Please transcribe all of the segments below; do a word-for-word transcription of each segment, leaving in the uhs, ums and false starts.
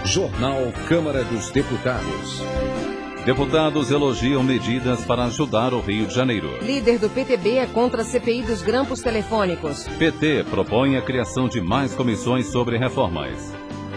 Jornal Câmara dos Deputados. Deputados elogiam medidas para ajudar o Rio de Janeiro. Líder do P T B é contra a C P I dos grampos telefônicos. P T propõe a criação de mais comissões sobre reformas.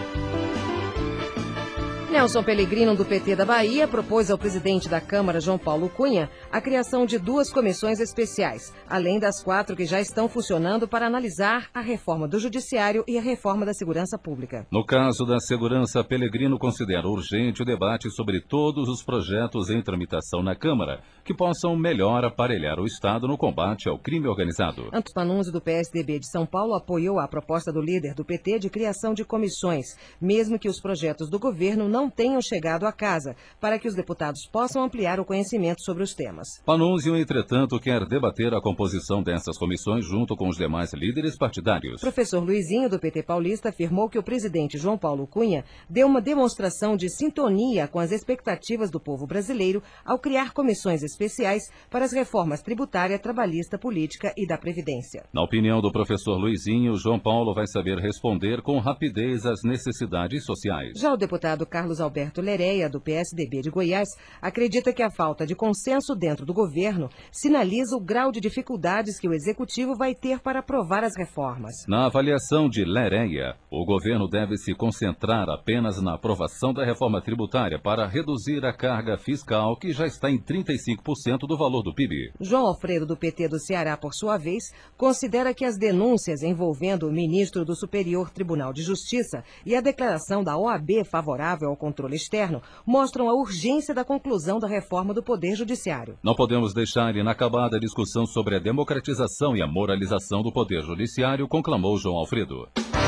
Nelson Pellegrino, do P T da Bahia, propôs ao presidente da Câmara, João Paulo Cunha, a criação de duas comissões especiais, além das quatro que já estão funcionando para analisar a reforma do Judiciário e a reforma da Segurança Pública. No caso da segurança, Pellegrino considera urgente o debate sobre todos os projetos em tramitação na Câmara, que possam melhor aparelhar o Estado no combate ao crime organizado. Antônio Panunzi, do P S D B de São Paulo, apoiou a proposta do líder do P T de criação de comissões, mesmo que os projetos do governo não não tenham chegado à casa, para que os deputados possam ampliar o conhecimento sobre os temas. Panunzio, entretanto, quer debater a composição dessas comissões junto com os demais líderes partidários. Professor Luizinho, do P T paulista, afirmou que o presidente João Paulo Cunha deu uma demonstração de sintonia com as expectativas do povo brasileiro ao criar comissões especiais para as reformas tributária, trabalhista, política e da Previdência. Na opinião do professor Luizinho, João Paulo vai saber responder com rapidez às necessidades sociais. Já o deputado Carlos Alberto Lereia, do P S D B de Goiás, acredita que a falta de consenso dentro do governo sinaliza o grau de dificuldades que o executivo vai ter para aprovar as reformas. Na avaliação de Lereia, o governo deve se concentrar apenas na aprovação da reforma tributária para reduzir a carga fiscal, que já está em trinta e cinco por cento do valor do P I B. João Alfredo, do P T do Ceará, por sua vez, considera que as denúncias envolvendo o ministro do Superior Tribunal de Justiça e a declaração da O A B favorável ao controle externo mostram a urgência da conclusão da reforma do Poder Judiciário. Não podemos deixar inacabada a discussão sobre a democratização e a moralização do Poder Judiciário, conclamou João Alfredo.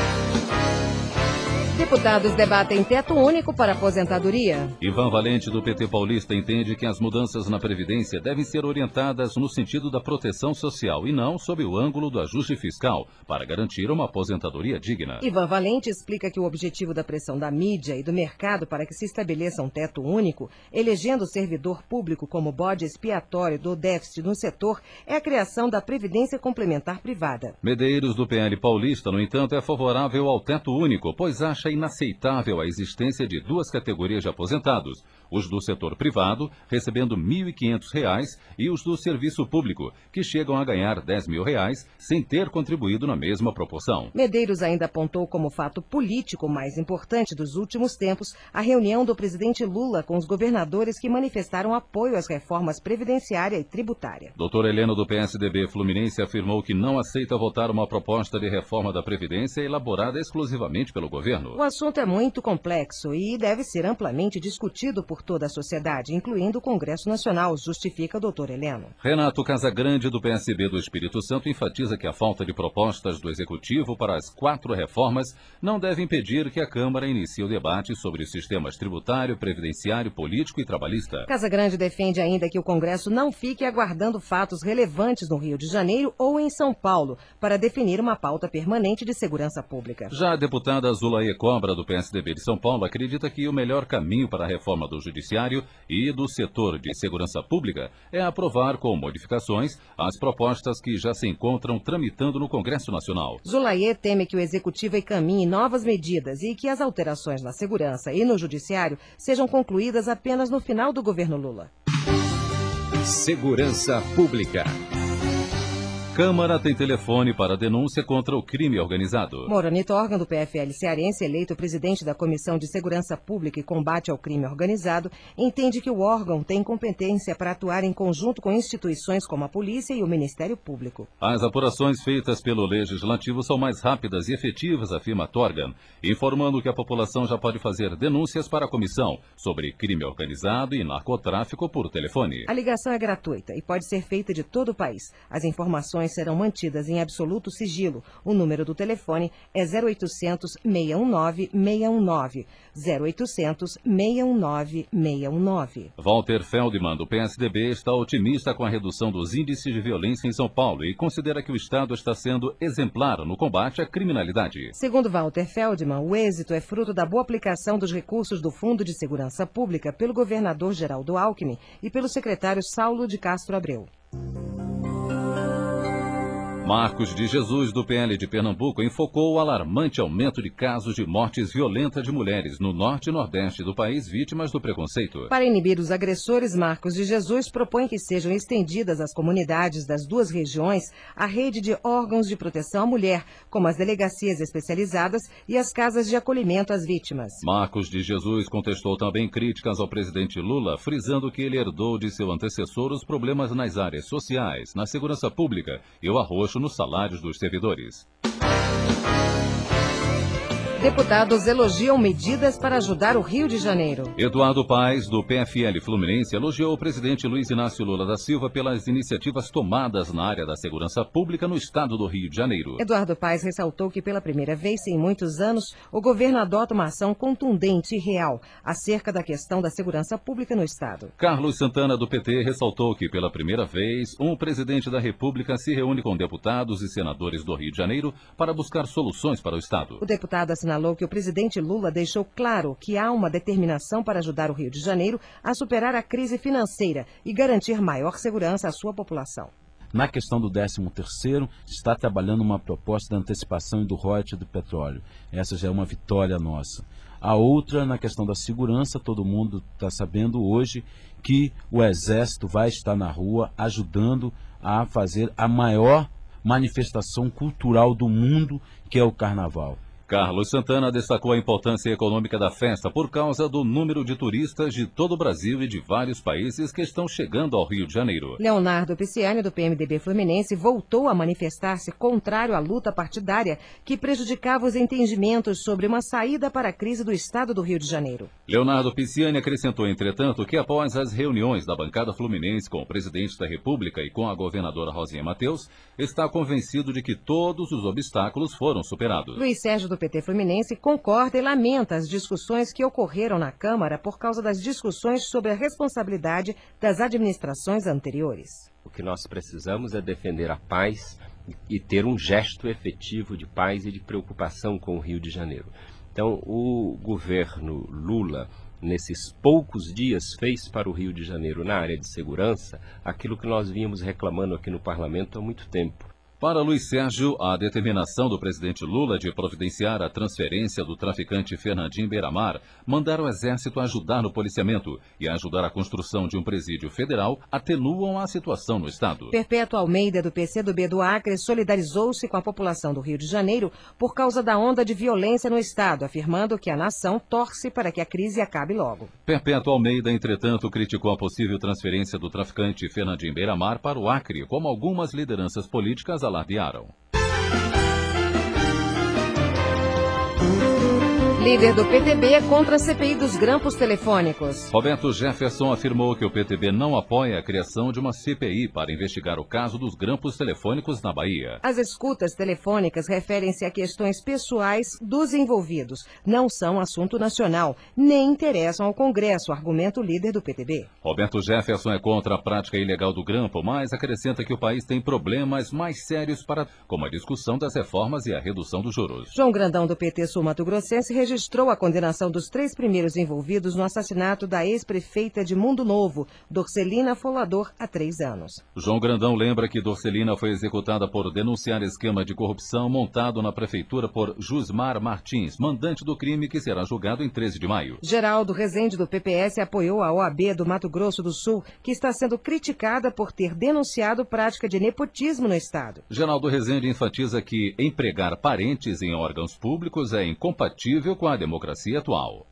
Deputados debatem teto único para aposentadoria. Ivan Valente, do P T paulista, entende que as mudanças na Previdência devem ser orientadas no sentido da proteção social e não sob o ângulo do ajuste fiscal, para garantir uma aposentadoria digna. Ivan Valente explica que o objetivo da pressão da mídia e do mercado para que se estabeleça um teto único, elegendo o servidor público como bode expiatório do déficit no setor, é a criação da Previdência Complementar Privada. Medeiros, do P L paulista, no entanto, é favorável ao teto único, pois acha inaceitável a existência de duas categorias de aposentados, os do setor privado, recebendo mil e quinhentos reais, e os do serviço público, que chegam a ganhar dez mil reais, sem ter contribuído na mesma proporção. Medeiros ainda apontou como fato político mais importante dos últimos tempos a reunião do presidente Lula com os governadores que manifestaram apoio às reformas previdenciária e tributária. doutor Heleno, do P S D B Fluminense, afirmou que não aceita votar uma proposta de reforma da Previdência elaborada exclusivamente pelo governo. O assunto é muito complexo e deve ser amplamente discutido por toda a sociedade, incluindo o Congresso Nacional, justifica o doutor Heleno. Renato Casagrande, do P S B do Espírito Santo, enfatiza que a falta de propostas do Executivo para as quatro reformas não deve impedir que a Câmara inicie o debate sobre os sistemas tributário, previdenciário, político e trabalhista. Casagrande defende ainda que o Congresso não fique aguardando fatos relevantes no Rio de Janeiro ou em São Paulo para definir uma pauta permanente de segurança pública. Já a deputada Zulaie Cobra, do P S D B de São Paulo, acredita que o melhor caminho para a reforma do Judiciário e do setor de segurança pública é aprovar com modificações as propostas que já se encontram tramitando no Congresso Nacional. Zulaie teme que o Executivo encaminhe novas medidas e que as alterações na segurança e no Judiciário sejam concluídas apenas no final do governo Lula. Segurança Pública. Câmara tem telefone para denúncia contra o crime organizado. Moranito Organ, do P F L cearense, eleito presidente da Comissão de Segurança Pública e Combate ao Crime Organizado, entende que o órgão tem competência para atuar em conjunto com instituições como a Polícia e o Ministério Público. As apurações feitas pelo Legislativo são mais rápidas e efetivas, afirma Torgan, informando que a população já pode fazer denúncias para a comissão sobre crime organizado e narcotráfico por telefone. A ligação é gratuita e pode ser feita de todo o país. As informações serão mantidas em absoluto sigilo. O número do telefone é zero oitocentos, seis um nove, seis um nove. zero oitocentos, seis um nove, seis um nove. Walter Feldman, do P S D B, está otimista com a redução dos índices de violência em São Paulo e considera que o Estado está sendo exemplar no combate à criminalidade. Segundo Walter Feldman, o êxito é fruto da boa aplicação dos recursos do Fundo de Segurança Pública pelo governador Geraldo Alckmin e pelo secretário Saulo de Castro Abreu. Marcos de Jesus, do P L de Pernambuco, enfocou o alarmante aumento de casos de mortes violentas de mulheres no norte e nordeste do país vítimas do preconceito. Para inibir os agressores, Marcos de Jesus propõe que sejam estendidas às comunidades das duas regiões a rede de órgãos de proteção à mulher, como as delegacias especializadas e as casas de acolhimento às vítimas. Marcos de Jesus contestou também críticas ao presidente Lula, frisando que ele herdou de seu antecessor os problemas nas áreas sociais, na segurança pública e o arroxo nos salários dos servidores. Deputados elogiam medidas para ajudar o Rio de Janeiro. Eduardo Paes, do P F L Fluminense, elogiou o presidente Luiz Inácio Lula da Silva pelas iniciativas tomadas na área da segurança pública no estado do Rio de Janeiro. Eduardo Paes ressaltou que pela primeira vez em muitos anos, o governo adota uma ação contundente e real acerca da questão da segurança pública no estado. Carlos Santana, do P T, ressaltou que pela primeira vez, um presidente da República se reúne com deputados e senadores do Rio de Janeiro para buscar soluções para o estado. O deputado assinalou que o presidente Lula deixou claro que há uma determinação para ajudar o Rio de Janeiro a superar a crise financeira e garantir maior segurança à sua população. Na questão do décimo terceiro, está trabalhando uma proposta de antecipação e do royalties do petróleo. Essa já é uma vitória nossa. A outra, na questão da segurança, todo mundo está sabendo hoje que o Exército vai estar na rua ajudando a fazer a maior manifestação cultural do mundo, que é o Carnaval. Carlos Santana destacou a importância econômica da festa por causa do número de turistas de todo o Brasil e de vários países que estão chegando ao Rio de Janeiro. Leonardo Pisciani, do P M D B Fluminense, voltou a manifestar-se contrário à luta partidária que prejudicava os entendimentos sobre uma saída para a crise do estado do Rio de Janeiro. Leonardo Pisciani acrescentou, entretanto, que após as reuniões da bancada fluminense com o presidente da República e com a governadora Rosinha Mateus, está convencido de que todos os obstáculos foram superados. Luiz Sérgio, do P T Fluminense, concorda e lamenta as discussões que ocorreram na Câmara por causa das discussões sobre a responsabilidade das administrações anteriores. O que nós precisamos é defender a paz e ter um gesto efetivo de paz e de preocupação com o Rio de Janeiro. Então, o governo Lula, nesses poucos dias, fez para o Rio de Janeiro, na área de segurança, aquilo que nós vínhamos reclamando aqui no parlamento há muito tempo. Para Luiz Sérgio, a determinação do presidente Lula de providenciar a transferência do traficante Fernandinho Beiramar, mandar o Exército ajudar no policiamento e ajudar a construção de um presídio federal atenuam a situação no estado. Perpétuo Almeida, do P C do B do Acre, solidarizou-se com a população do Rio de Janeiro por causa da onda de violência no estado, afirmando que a nação torce para que a crise acabe logo. Perpétuo Almeida, entretanto, criticou a possível transferência do traficante Fernandinho Beiramar para o Acre, como algumas lideranças políticas alardearam. Líder do P T B é contra a C P I dos grampos telefônicos. Roberto Jefferson afirmou que o P T B não apoia a criação de uma C P I para investigar o caso dos grampos telefônicos na Bahia. As escutas telefônicas referem-se a questões pessoais dos envolvidos. Não são assunto nacional, nem interessam ao Congresso, argumenta o líder do P T B. Roberto Jefferson é contra a prática ilegal do grampo, mas acrescenta que o país tem problemas mais sérios para, como a discussão das reformas e a redução dos juros. João Grandão, do P T Sul-Mato-Grossense, registrou registrou a condenação dos três primeiros envolvidos no assassinato da ex-prefeita de Mundo Novo, Dorcelina Folador, há três anos. João Grandão lembra que Dorcelina foi executada por denunciar esquema de corrupção montado na prefeitura por Jusmar Martins, mandante do crime que será julgado em treze de maio. Geraldo Rezende, do P P S, apoiou a O A B do Mato Grosso do Sul, que está sendo criticada por ter denunciado prática de nepotismo no estado. Geraldo Rezende enfatiza que empregar parentes em órgãos públicos é incompatível com a democracia atual.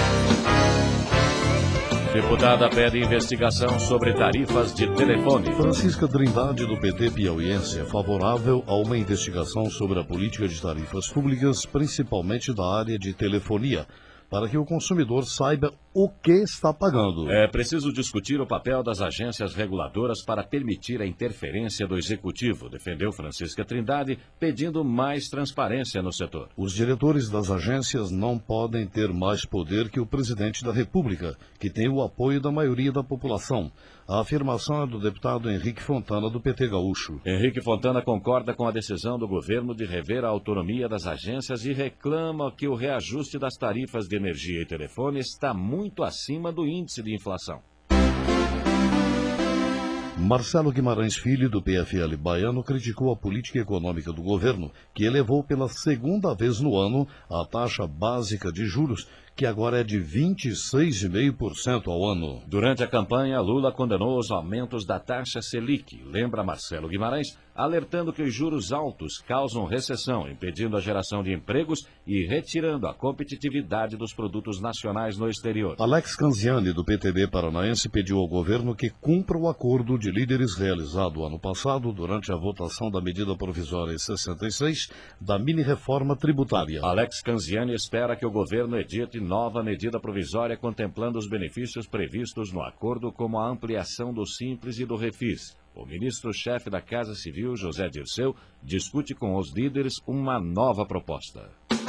Deputada pede investigação sobre tarifas de telefone. Francisca Trindade, do P T piauiense, é favorável a uma investigação sobre a política de tarifas públicas, principalmente da área de telefonia, para que o consumidor saiba o que está pagando. É preciso discutir o papel das agências reguladoras para permitir a interferência do executivo, defendeu Francisca Trindade, pedindo mais transparência no setor. Os diretores das agências não podem ter mais poder que o presidente da República, que tem o apoio da maioria da população. A afirmação é do deputado Henrique Fontana, do P T Gaúcho. Henrique Fontana concorda com a decisão do governo de rever a autonomia das agências e reclama que o reajuste das tarifas de energia e telefone está muito acima do índice de inflação. Marcelo Guimarães Filho, do P F L baiano, criticou a política econômica do governo, que elevou pela segunda vez no ano a taxa básica de juros, que agora é de vinte e seis vírgula cinco por cento ao ano. Durante a campanha, Lula condenou os aumentos da taxa Selic, lembra Marcelo Guimarães, alertando que os juros altos causam recessão, impedindo a geração de empregos e retirando a competitividade dos produtos nacionais no exterior. Alex Canziani, do P T B paranaense, pediu ao governo que cumpra o acordo de líderes realizado ano passado durante a votação da medida provisória sessenta e seis da mini-reforma tributária. Alex Canziani espera que o governo edite nova medida provisória contemplando os benefícios previstos no acordo, como a ampliação do Simples e do Refis. O ministro-chefe da Casa Civil, José Dirceu, discute com os líderes uma nova proposta.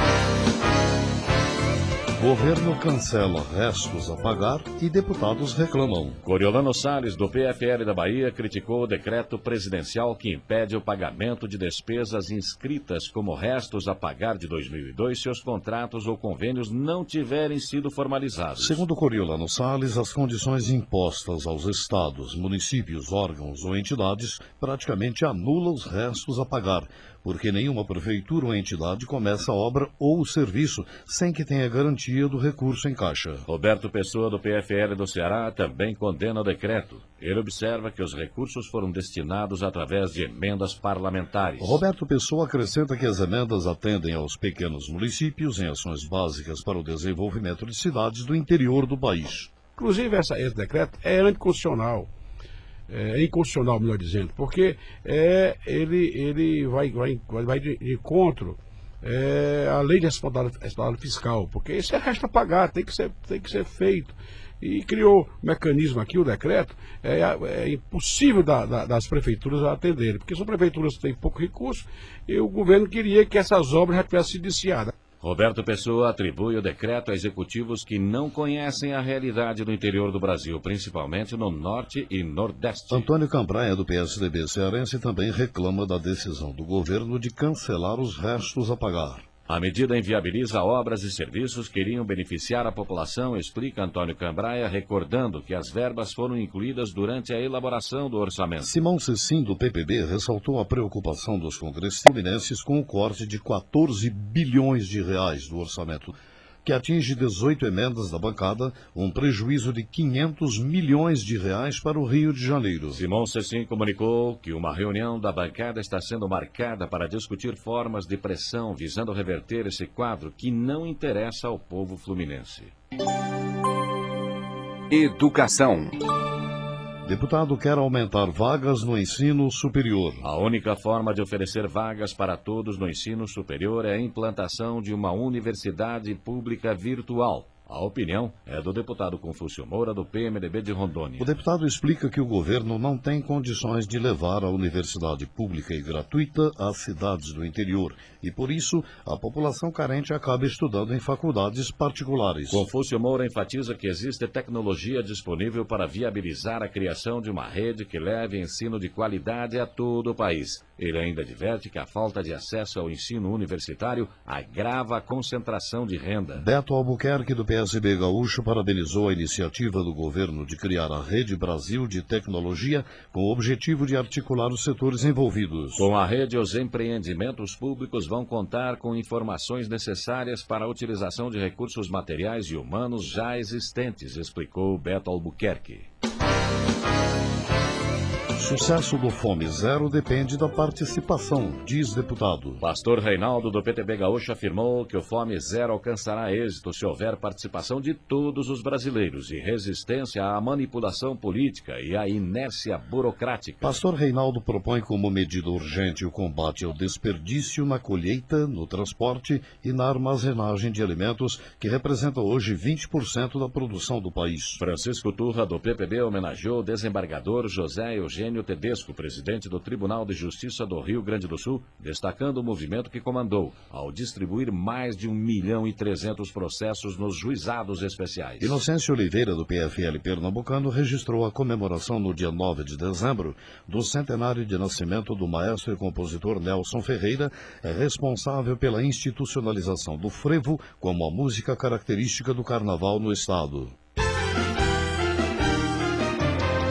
Governo cancela restos a pagar e deputados reclamam. Coriolano Salles, do P F L da Bahia, criticou o decreto presidencial que impede o pagamento de despesas inscritas como restos a pagar de dois mil e dois se os contratos ou convênios não tiverem sido formalizados. Segundo Coriolano Salles, as condições impostas aos estados, municípios, órgãos ou entidades praticamente anulam os restos a pagar, porque nenhuma prefeitura ou entidade começa a obra ou o serviço sem que tenha garantia do recurso em caixa. Roberto Pessoa, do P F L do Ceará, também condena o decreto. Ele observa que os recursos foram destinados através de emendas parlamentares. Roberto Pessoa acrescenta que as emendas atendem aos pequenos municípios em ações básicas para o desenvolvimento de cidades do interior do país. Inclusive, essa, esse decreto é anticonstitucional. É inconstitucional, melhor dizendo, porque é, ele, ele vai, vai, vai de encontro é, à lei de responsabilidade fiscal, porque isso é resto a pagar, tem que ser, tem que ser feito. E criou um mecanismo aqui, o decreto, é, é impossível da, da, das prefeituras atenderem, porque são prefeituras que têm pouco recurso e o governo queria que essas obras já tivessem sido iniciadas. Roberto Pessoa atribui o decreto a executivos que não conhecem a realidade do interior do Brasil, principalmente no norte e nordeste. Antônio Cambraia, do P S D B cearense, também reclama da decisão do governo de cancelar os restos a pagar. A medida inviabiliza obras e serviços que iriam beneficiar a população, explica Antônio Cambraia, recordando que as verbas foram incluídas durante a elaboração do orçamento. Simão Cecim, do P P B, ressaltou a preocupação dos congressistas fluminenses com o corte de quatorze bilhões de reais do orçamento, que atinge dezoito emendas da bancada, um prejuízo de quinhentos milhões de reais para o Rio de Janeiro. Simão Cecim comunicou que uma reunião da bancada está sendo marcada para discutir formas de pressão visando reverter esse quadro que não interessa ao povo fluminense. Educação. Deputado quer aumentar vagas no ensino superior. A única forma de oferecer vagas para todos no ensino superior é a implantação de uma universidade pública virtual. A opinião é do deputado Confúcio Moura, do P M D B de Rondônia. O deputado explica que o governo não tem condições de levar a universidade pública e gratuita às cidades do interior e, por isso, a população carente acaba estudando em faculdades particulares. Confúcio Moura enfatiza que existe tecnologia disponível para viabilizar a criação de uma rede que leve ensino de qualidade a todo o país. Ele ainda adverte que a falta de acesso ao ensino universitário agrava a concentração de renda. Beto Albuquerque, do P S B Gaúcho, parabenizou a iniciativa do governo de criar a Rede Brasil de Tecnologia com o objetivo de articular os setores envolvidos. Com a rede, os empreendimentos públicos vão contar com informações necessárias para a utilização de recursos materiais e humanos já existentes, explicou Beto Albuquerque. Sucesso do Fome Zero depende da participação, diz deputado. Pastor Reinaldo, do P T B Gaúcho, afirmou que o Fome Zero alcançará êxito se houver participação de todos os brasileiros e resistência à manipulação política e à inércia burocrática. Pastor Reinaldo propõe como medida urgente o combate ao desperdício na colheita, no transporte e na armazenagem de alimentos, que representa hoje vinte por cento da produção do país. Francisco Turra, do P P B, homenageou o desembargador José Eugênio Tedesco, presidente do Tribunal de Justiça do Rio Grande do Sul, destacando o movimento que comandou ao distribuir mais de um milhão e trezentos processos nos juizados especiais. Inocêncio Oliveira, do P F L pernambucano, registrou a comemoração no dia nove de dezembro do centenário de nascimento do maestro e compositor Nelson Ferreira, responsável pela institucionalização do frevo como a música característica do carnaval no estado.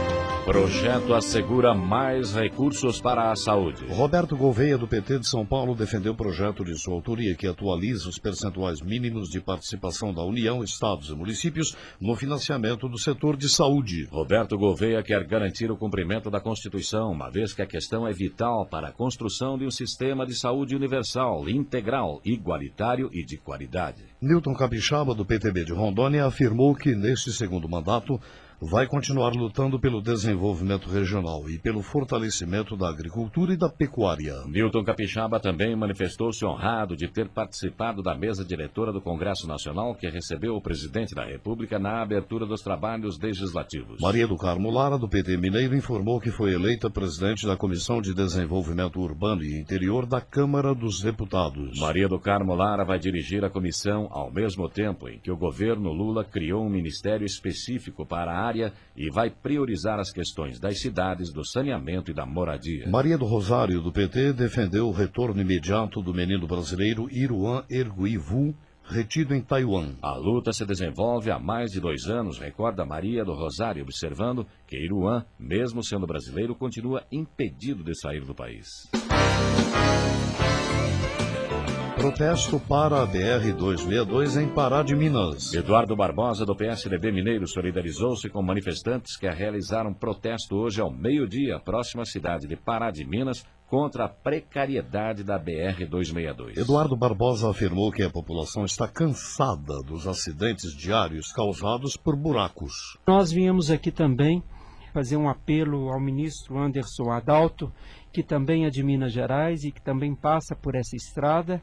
Projeto assegura mais recursos para a saúde. Roberto Gouveia, do P T de São Paulo, defendeu o projeto de sua autoria que atualiza os percentuais mínimos de participação da União, estados e municípios no financiamento do setor de saúde. Roberto Gouveia quer garantir o cumprimento da Constituição, uma vez que a questão é vital para a construção de um sistema de saúde universal, integral, igualitário e de qualidade. Newton Capixaba, do P T B de Rondônia, afirmou que neste segundo mandato vai continuar lutando pelo desenvolvimento regional e pelo fortalecimento da agricultura e da pecuária. Newton Capixaba também manifestou-se honrado de ter participado da mesa diretora do Congresso Nacional, que recebeu o presidente da República na abertura dos trabalhos legislativos. Maria do Carmo Lara, do P T Mineiro, informou que foi eleita presidente da Comissão de Desenvolvimento Urbano e Interior da Câmara dos Deputados. Maria do Carmo Lara vai dirigir a comissão ao mesmo tempo em que o governo Lula criou um ministério específico para a área e vai priorizar as questões das cidades, do saneamento e da moradia. Maria do Rosário, do P T, defendeu o retorno imediato do menino brasileiro Iruan Erguivu, retido em Taiwan. A luta se desenvolve há mais de dois anos, recorda Maria do Rosário, observando que Iruan, mesmo sendo brasileiro, continua impedido de sair do país. Protesto para a B R duzentos e sessenta e dois em Pará de Minas. Eduardo Barbosa, do P S D B Mineiro, solidarizou-se com manifestantes que realizaram protesto hoje ao meio-dia, próxima à cidade de Pará de Minas, contra a precariedade da B R duzentos e sessenta e dois. Eduardo Barbosa afirmou que a população está cansada dos acidentes diários causados por buracos. Nós viemos aqui também fazer um apelo ao ministro Anderson Adalto, que também é de Minas Gerais e que também passa por essa estrada,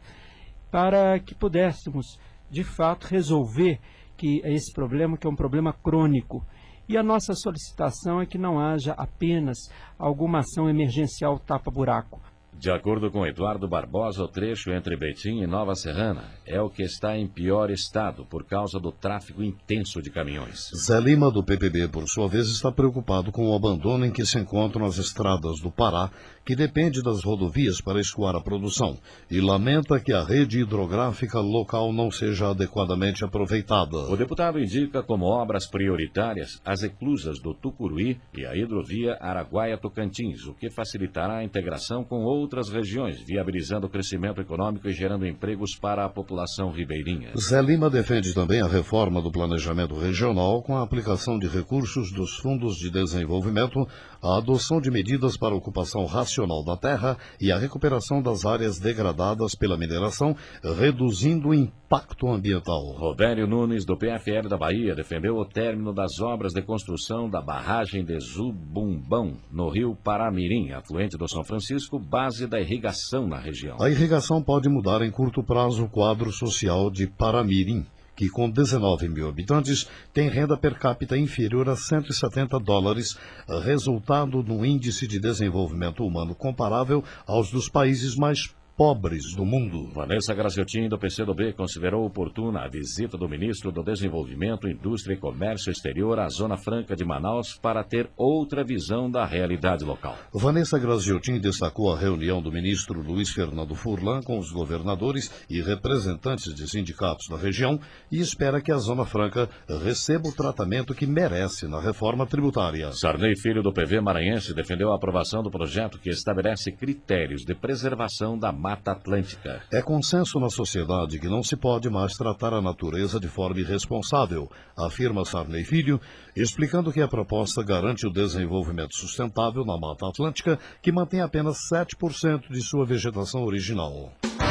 para que pudéssemos, de fato, resolver que esse problema, que é um problema crônico. E a nossa solicitação é que não haja apenas alguma ação emergencial tapa-buraco. De acordo com Eduardo Barbosa, o trecho entre Betim e Nova Serrana é o que está em pior estado por causa do tráfego intenso de caminhões. Zé Lima, do P P B, por sua vez, está preocupado com o abandono em que se encontram as estradas do Pará, que depende das rodovias para escoar a produção, e lamenta que a rede hidrográfica local não seja adequadamente aproveitada. O deputado indica como obras prioritárias as eclusas do Tucuruí e a hidrovia Araguaia-Tocantins, o que facilitará a integração com outras regiões, viabilizando o crescimento econômico e gerando empregos para a população ribeirinha. Zé Lima defende também a reforma do planejamento regional com a aplicação de recursos dos fundos de desenvolvimento, a adoção de medidas para a ocupação racional da terra e a recuperação das áreas degradadas pela mineração, reduzindo o impacto ambiental. Robério Nunes, do P F L da Bahia, defendeu o término das obras de construção da barragem de Zubumbão, no rio Paramirim, afluente do São Francisco, base da irrigação na região. A irrigação pode mudar em curto prazo o quadro social de Paramirim, que com dezenove mil habitantes tem renda per capita inferior a cento e setenta dólares, resultado no índice de desenvolvimento humano comparável aos dos países mais pobres do mundo. Vanessa Graciotin, do P C do B, considerou oportuna a visita do ministro do Desenvolvimento, Indústria e Comércio Exterior à Zona Franca de Manaus para ter outra visão da realidade local. Vanessa Graciotin destacou a reunião do ministro Luiz Fernando Furlan com os governadores e representantes de sindicatos da região e espera que a Zona Franca receba o tratamento que merece na reforma tributária. Sarney Filho, do P V Maranhense, defendeu a aprovação do projeto que estabelece critérios de preservação da Mata Atlântica. É consenso na sociedade que não se pode mais tratar a natureza de forma irresponsável, afirma Sarney Filho, explicando que a proposta garante o desenvolvimento sustentável na Mata Atlântica, que mantém apenas sete por cento de sua vegetação original.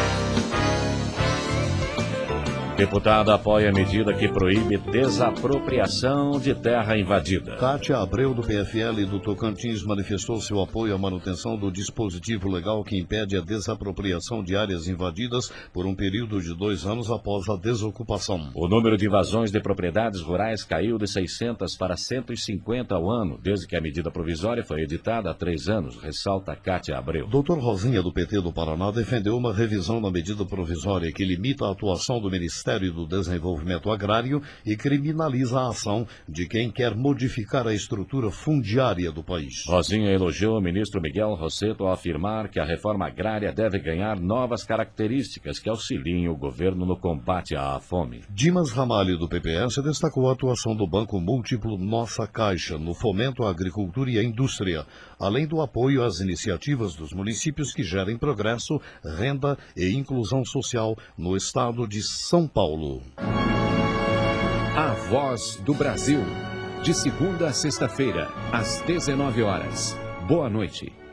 Deputada apoia a medida que proíbe desapropriação de terra invadida. Kátia Abreu, do P F L do Tocantins, manifestou seu apoio à manutenção do dispositivo legal que impede a desapropriação de áreas invadidas por um período de dois anos após a desocupação. O número de invasões de propriedades rurais caiu de seiscentas para cento e cinquenta ao ano, desde que a medida provisória foi editada há três anos, ressalta Kátia Abreu. doutor Rosinha, do P T do Paraná, defendeu uma revisão da medida provisória que limita a atuação do Ministério Ministério do Desenvolvimento Agrário e criminaliza a ação de quem quer modificar a estrutura fundiária do país. Rosinha elogiou o ministro Miguel Rosseto ao afirmar que a reforma agrária deve ganhar novas características que auxiliem o governo no combate à fome. Dimas Ramalho, do P P S, destacou a atuação do Banco Múltiplo Nossa Caixa no fomento à agricultura e à indústria, além do apoio às iniciativas dos municípios que gerem progresso, renda e inclusão social no estado de São Paulo. A Voz do Brasil. De segunda a sexta-feira, às dezenove horas. Boa noite.